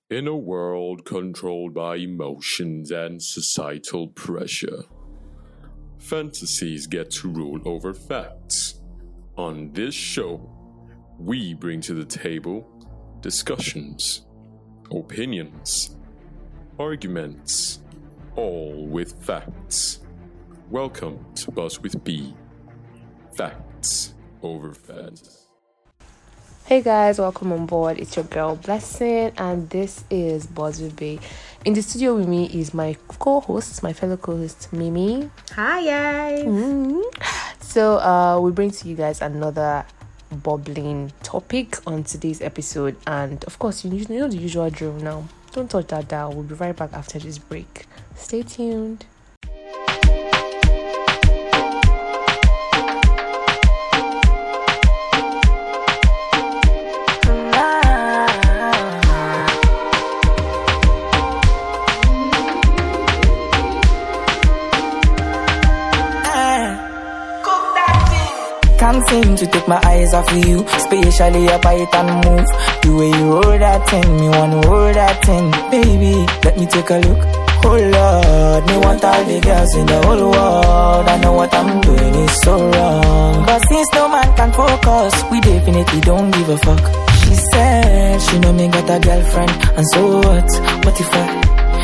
In a world controlled by emotions and societal pressure, fantasies get to rule over facts. On this show, we bring to the table discussions, opinions, arguments, all with facts. Welcome to Buzz with B. Facts over fantasy. Hey guys, welcome on board. It's your girl Blessing, and this is Buzz with B. In the studio with me is my co-host, my fellow co-host Mimi. Hi guys. So we bring to you guys another bubbling topic on today's episode, and of course you know the usual drill now. Don't touch that dial. We'll be right back after this break. Stay tuned. Can't seem to take my eyes off of you, especially your bite and move. The way you roll that thing, me wanna roll that thing. Baby, let me take a look. Oh Lord, me want all the girls in the whole world. I know what I'm doing is so wrong, but since no man can focus, we definitely don't give a fuck. She said she know me got a girlfriend, and so what? What if I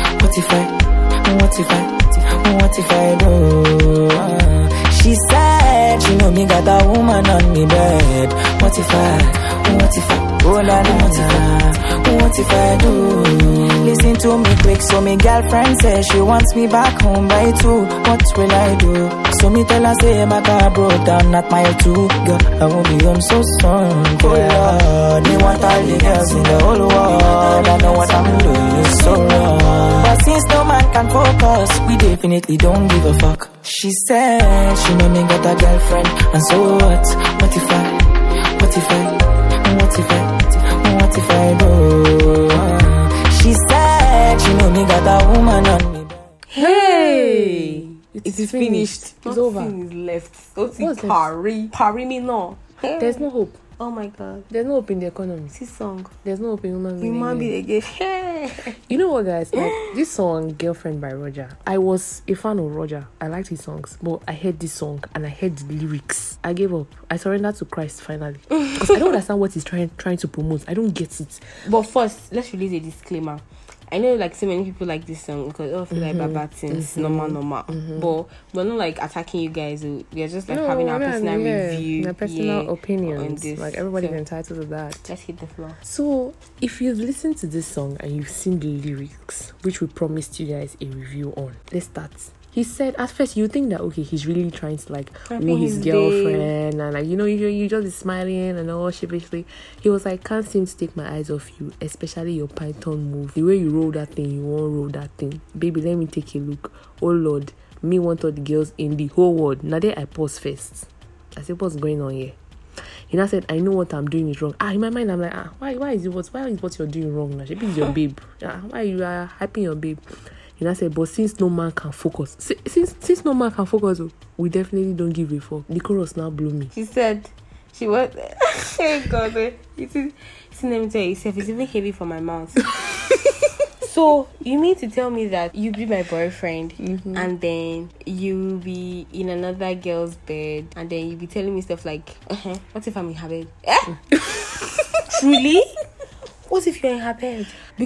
do? She said she know me got a woman on me bed. What if I, oh la la, what if I do? Listen to me quick, so me girlfriend says she wants me back home by 2. What will I do? So me tell her say my car broke down at mile 2. Girl, I won't be home so soon. Oh Lord, me want all the girls in the whole world. I know what I'm doing is so wrong, but since no man can focus, we definitely don't give a fuck. She said she know me got a girlfriend, and so what? What if I do? She said she know me got a woman on me. Hey, it's finished. It's over. Nothing is left. What's Parry me no. There's no hope. Oh my god. There's no hope in the economy. This song. There's no hope in human being. Human being again. You know what, guys? Like this song, "Girlfriend" by Roger. I was a fan of Roger. I liked his songs, but I heard this song and I heard the lyrics. I gave up. I surrendered to Christ finally, because I don't understand what he's trying to promote. I don't get it. But first, let's release a disclaimer. I know like so many people like this song because feel like bad things, normal. But we're not like attacking you guys. We're just like having our personal review, our personal on opinions. this. Like everybody's So, entitled to that. let's hit the floor. So, if you've listened to this song and you've seen the lyrics, which we promised you guys a review on, let's start. He said, at first you think that okay, he's really trying to like woo his girlfriend, and like you just be smiling and all sheepishly. He was like, can't seem to take my eyes off you, especially your python move. The way you roll that thing, you won't roll that thing. Baby, let me take a look. Oh Lord, me want all the girls in the whole world. Now there I pause first. I said, what's going on here? He now said, I know what I'm doing is wrong. In my mind, I'm like, why is what you're doing wrong now? She is your babe. Why you are hyping your babe? He now said, but since no man can focus, since no man can focus, we definitely don't give a fuck. The chorus now blew me. She said, she was, hey God, let me tell you, it's even heavy for my mouth. So, you mean to tell me that you be my boyfriend and then you be in another girl's bed and then you be telling me stuff like, what if I'm in her bed? Truly? What if you're in her bed?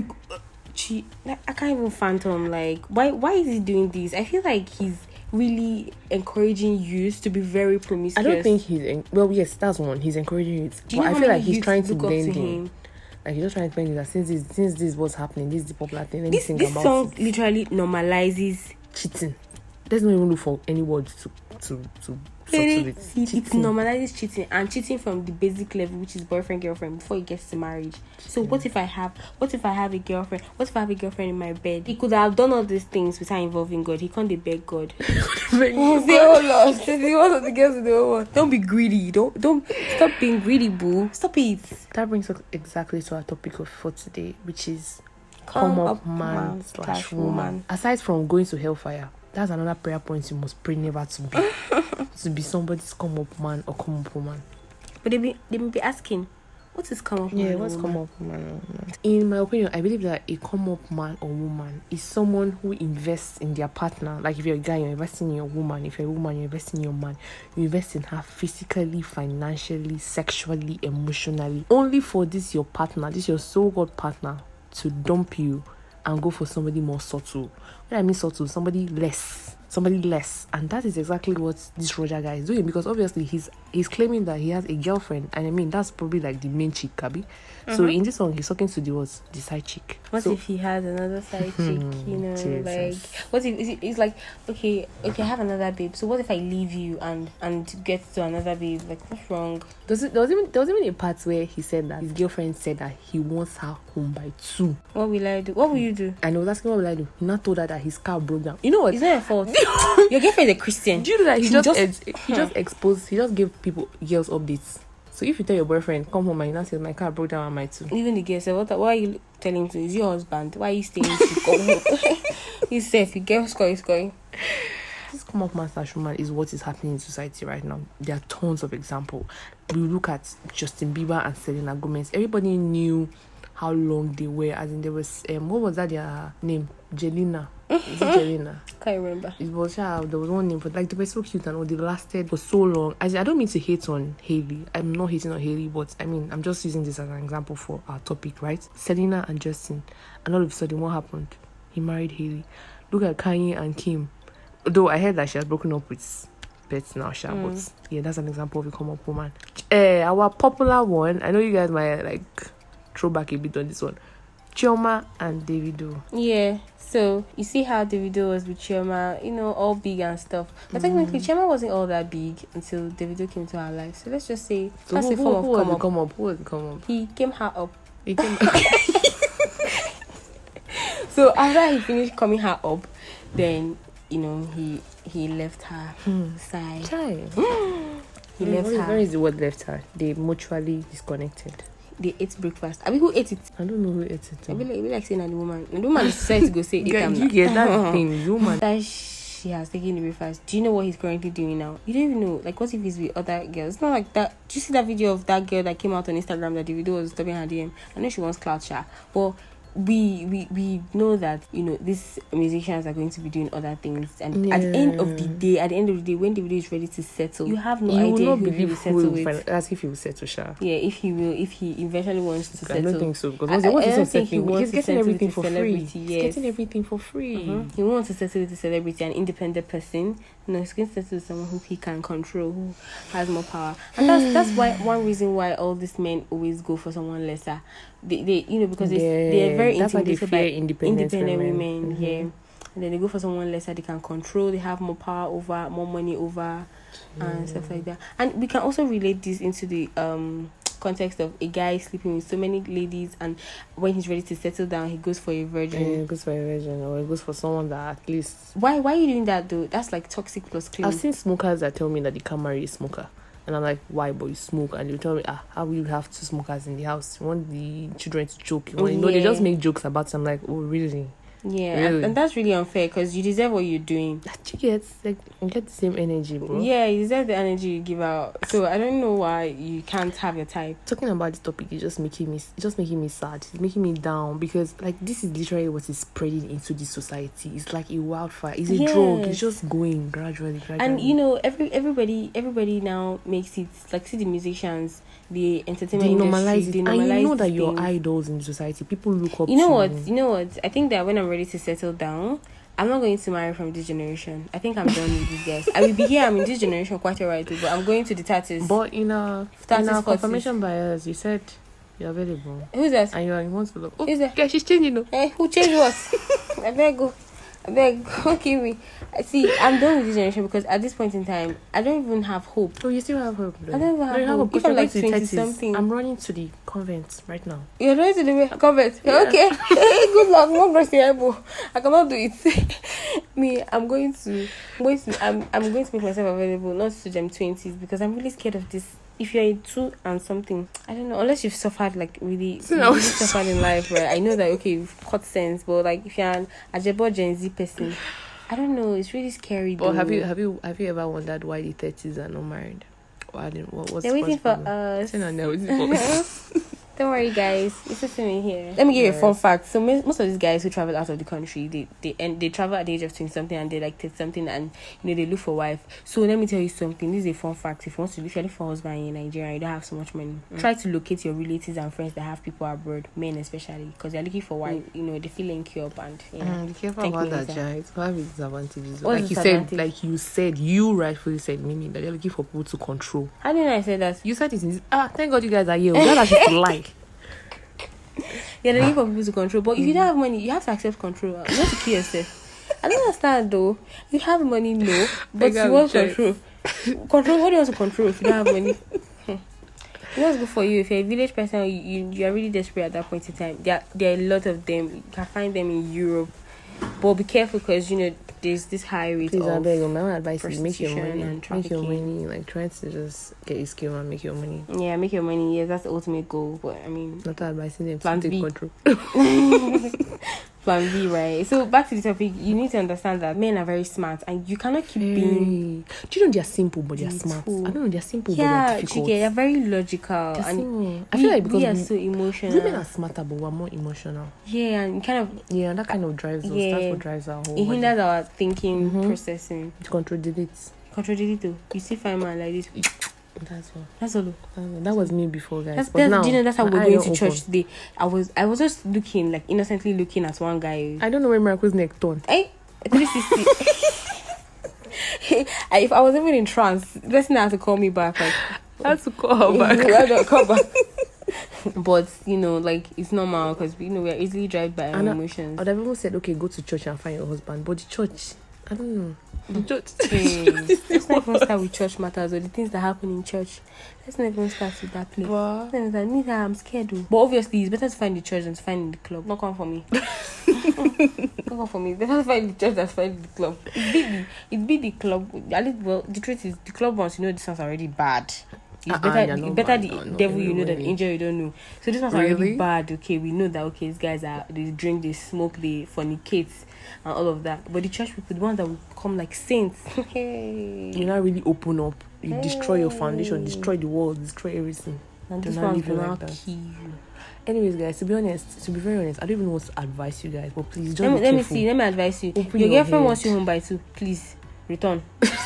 I can't even phantom, like, why is he doing this? I feel like he's really encouraging youth to be very promiscuous. I don't think he's, well, yes, that's one. He's encouraging youth. Do you But know I how feel many like he's youths trying to look up blend to in. him? Like he's just trying to blend in that since this is what's happening, this is the popular thing. Let me This think about song it. literally normalizes Cheating. There's not even look for any words to it Cheating. normalizes cheating, and cheating from the basic level, which is boyfriend girlfriend, before it gets to marriage. So what if I have a girlfriend? What if I have a girlfriend in my bed? He could have done all these things without involving God. He can't beg God. Say, oh Lord, say one of the girls in the whole world. Don't be greedy. Don't stop being greedy, boo. Stop it. That brings us exactly to our topic for today, which is come up man / woman. Aside from going to hellfire, that's another prayer point you must pray never to be somebody's come up man or come up woman. But they may be asking, What is come up man? Yeah, or what's woman? come up man or woman? In my opinion, I believe that a come up man or woman is someone who invests in their partner. Like if you're a guy, you're investing in your woman. If you're a woman, you're investing in your man. You invest in her physically, financially, sexually, emotionally. Only for this your partner, this your so-called partner, to dump you and go for somebody more subtle. When I mean subtle, somebody less. And that is exactly what this Roger guy is doing, because obviously he's claiming that he has a girlfriend, and I mean that's probably like the main chick, Kabi. So in this song he's talking to the side chick. What if he has another side chick? You know, Jesus. like what if it's like okay, I have another babe. So what if I leave you and get to another babe? Like what's wrong? There was even a part where he said that his girlfriend said that he wants her home by 2. What will I do? What will you do? And I was asking what will I do. He now told her that his car broke down. You know what? It's not your fault. Your girlfriend is a Christian. Do you know that he just gave girls updates. So if you tell your boyfriend, come home and he now says my car broke down on my 2. Even the girl said, why are you telling him to? Is your husband? Why are you staying to come home? He's safe. The girl is going. This come up man slash woman is what is happening in society right now. There are tons of examples. We look at Justin Bieber and Selena Gomez. Everybody knew how long they were. As in there was what was that their name? Jelena. Is it Jelena? Can't remember. It was there was one name, but like they were so cute and all. They lasted for so long. I don't mean to hate on Hailey. I'm not hating on Hailey, but I mean I'm just using this as an example for our topic, right? Selena and Justin, and all of a sudden what happened? He married Hailey. Look at Kanye and Kim. Though I heard that she has broken up with Pets now, but yeah, that's an example of a come up woman. Our popular one, I know you guys might like throw back a bit on this one. Chioma and Davido. Yeah, so you see how Davido was with Chioma, all big and stuff. But technically, Chioma wasn't all that big until Davido came to our life. So let's just say that's a form of come up. Who was the come up? He came her up. He came So after he finished coming her up, then he left her side. He left her. Where is the word left her? They mutually disconnected. They ate breakfast. I mean, who ate it? I don't know who ate it. I be like saying that the woman. The woman decided to go say it. You get that thing, the woman. That she has taken the breakfast. Do you know what he's currently doing now? You don't even know. Like, what if he's with other girls? It's not like that. Do you see that video of that girl that came out on Instagram that the video was stopping her DM? I know she wants clout share, but we know that these musicians are going to be doing other things, and at the end of the day, when the video is ready to settle, you have no idea who he will settle with. As if he will settle, Sha. Yeah, if he eventually wants to settle. I don't think so, because he's getting everything for free. Yes. He's getting everything for free. He wants to settle with a celebrity, an independent person. He's going to settle with someone who he can control, who has more power. And that's why one reason why all these men always go for someone lesser. They because they're very intimidated by independent women. Yeah. And then they go for someone lesser they can control, they have more power over, more money over, and stuff like that. And we can also relate this into the context of a guy sleeping with so many ladies, and when he's ready to settle down, he goes for a virgin. Yeah, he goes for a virgin, or he goes for someone that at least. Why are you doing that though? That's like toxic plus clean. I've seen smokers that tell me that they can't marry a smoker. And I'm like, why? But you smoke. And you tell me, how will you have 2 smokers in the house? You want the children to choke. They just make jokes about it. I'm like, oh, really? Yeah, really? And that's really unfair because you deserve what you're doing. You get the same energy, bro. Yeah, you deserve the energy you give out. So I don't know why you can't have your type. Talking about this topic is just making me sad. It's making me down, because like this is literally what is spreading into this society. It's like a wildfire. It's a drug. It's just going gradually. And everybody now makes it like, see the musicians, the entertainment industry, normalize it. And you know that you're idols in the society. People look up to you. You know what? I think that when I'm ready to settle down, I'm not going to marry from this generation. I think I'm done with these guys. I will be here. I'm in this generation quite alright, but I'm going to the 30s. But in our confirmation bias, you said you're available. Who's that? And you're in one to look. Oh, who's that? Yeah, she's changing though. Hey, who changed what? I beg go. Don't kill me. See, I'm done with this generation because at this point in time, I don't even have hope. Oh, you still have hope? I don't even have hope. If I'm like 20 something. I'm running to the convent right now. You're running to the convent? Yeah. Okay. Hey, good luck. More grace your elbow. I cannot do it. I'm going to make myself available, not to them 20s, because I'm really scared of this. If you're a 2 and something, I don't know, unless you've suffered like really suffered in life, right? I know that you've caught sense, but like if you're an Ajebo Gen Z person, I don't know, it's really scary. But have you ever wondered why the 30s are not married? They're waiting for us. They're waiting for us. Don't worry, guys. It's just me here. Let me give you a fun fact. So most of these guys who travel out of the country, they travel at the age of 20 something and they like 30 something, and they look for wife. So let me tell you something. This is a fun fact. If you look for a husband in Nigeria, you don't have so much money. Try to locate your relatives and friends that have people abroad, men especially, because they're looking for wife. They feel link you up and be careful about that, Jai. It's quite disadvantages. Like you said, you rightfully said, Mimi, that you're looking for people to control. How did I say that? You said it in thank God you guys are here. That actually to lie. You're looking for people to control, but if you don't have money, you have to accept control. You have to kill yourself. I don't understand though. You have money, no, but you want control. Control. What do you want to control if you don't have money? What's good for you? If you're a village person, you are really desperate at that point in time. There are a lot of them. You can find them in Europe, but be careful because there's this high rate of my advice is make your money, like try to just get your skill and make your money. Yeah, make your money. Yeah, that's the ultimate goal. But I mean, not advising them Plan to B. take control. Plan B, right? So back to the topic, you need to understand that men are very smart, and you cannot keep being. Do you know they're simple but they're smart? I don't know, they're simple but they're difficult. They're very logical. I feel like because we are so emotional. Women are smarter but we're more emotional. Yeah, and that kind of drives us. That's what drives our whole. It hinders our thinking, processing. It contradicts. You see, fine man like this. That's all. That was me before, guys. That's how we're going to church today. I was just looking, like innocently looking at one guy. I don't know where Miracle's neck turned. 360. If I was even in trance, the person had to call me back. Like, I had to call her back. I had to call back. But like it's normal because we are easily driven by our emotions. I'd have even said, okay, go to church and find your husband, but the church, I don't know. The church. Let's not even start with church matters or the things that happen in church. Let's not even start with that place. I'm scared though. But obviously it's better to find the church than to find in the club. Not come for me. Not come for me. Better to find the church than to find the club. It be the club. At least, well, the truth is the club ones, this one's already bad. It's better the devil you know than the angel you don't know. So this one's already bad. Okay, we know that. Okay, these guys they drink, they smoke, they fornicate, and all of that. But the church people, the ones that will come like saints, you not really open up. You destroy your foundation, destroy the world, destroy everything. And this one's gonna kill you. Anyways, guys, to be very honest, I don't even want to advise you guys, but please just let me advise you. Your girlfriend wants you home by 2. Please return.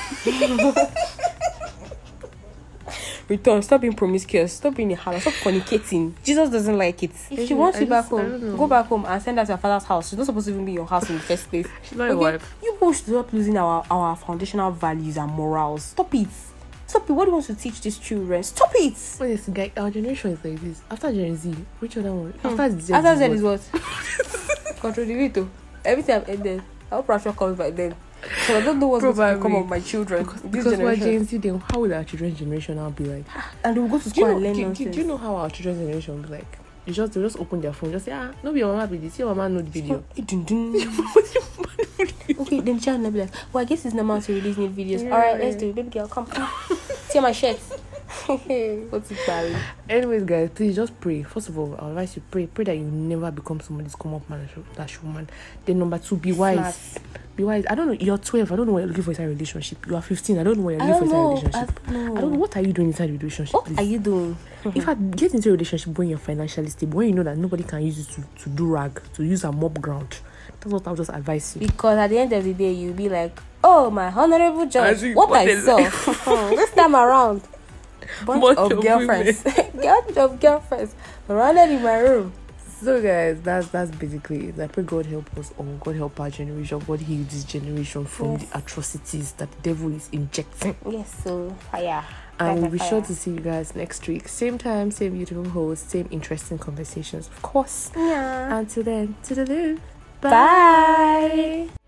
Return. Stop being promiscuous. Stop being a harlot. Stop fornicating. Jesus doesn't like it. If she wants you back home, go back home and send her to her father's house. She's not supposed to even be in your house in the first place. She's not your wife. You both should stop losing our foundational values and morals. Stop it. What do you want to teach these children? Stop it. Honestly, guys, our generation is like this. After Gen Z, which other one? After Z is what? Control the every time I ended, I hope Russia comes by then. So I don't know what's going to come of my children. Because we're Gen Z, then how will our children's generation now be like? And we'll go to school and learn nonsense. Do you know how our children's generation will be like? They'll just open their phone, just say, no, your mama with this, your mama know the video. Okay, then the child will be like, well, I guess it's normal to release new videos. Yeah. Alright, let's do it. Baby girl, come. See my shirt. What's it, Barry? Anyways, guys, please just pray. First of all, I advise you pray that you never become somebody's come up man dash woman. Then number 2, be wise. Smart. Be wise. I don't know, you're 12. I don't know what you're looking for inside a relationship. You are 15. I don't know what you're looking for inside a relationship. I don't know. What are you doing inside a relationship? What are you doing? In fact, get into a relationship when you're financially stable, when you know that nobody can use you to do rag, to use a mob ground. That's what I'll just advise you. Because at the end of the day, you'll be like, oh, my honorable judge, what I saw this time around. Bunch of girlfriends. Bunch of girlfriends running in my room. So guys, that's basically it. I pray God help us all. God help our generation. God heal this generation from the atrocities that the devil is injecting. Yes, so fire. And we'll be sure to see you guys next week. Same time, same beautiful host, same interesting conversations, of course. Yeah. Until then, to the loo. Bye.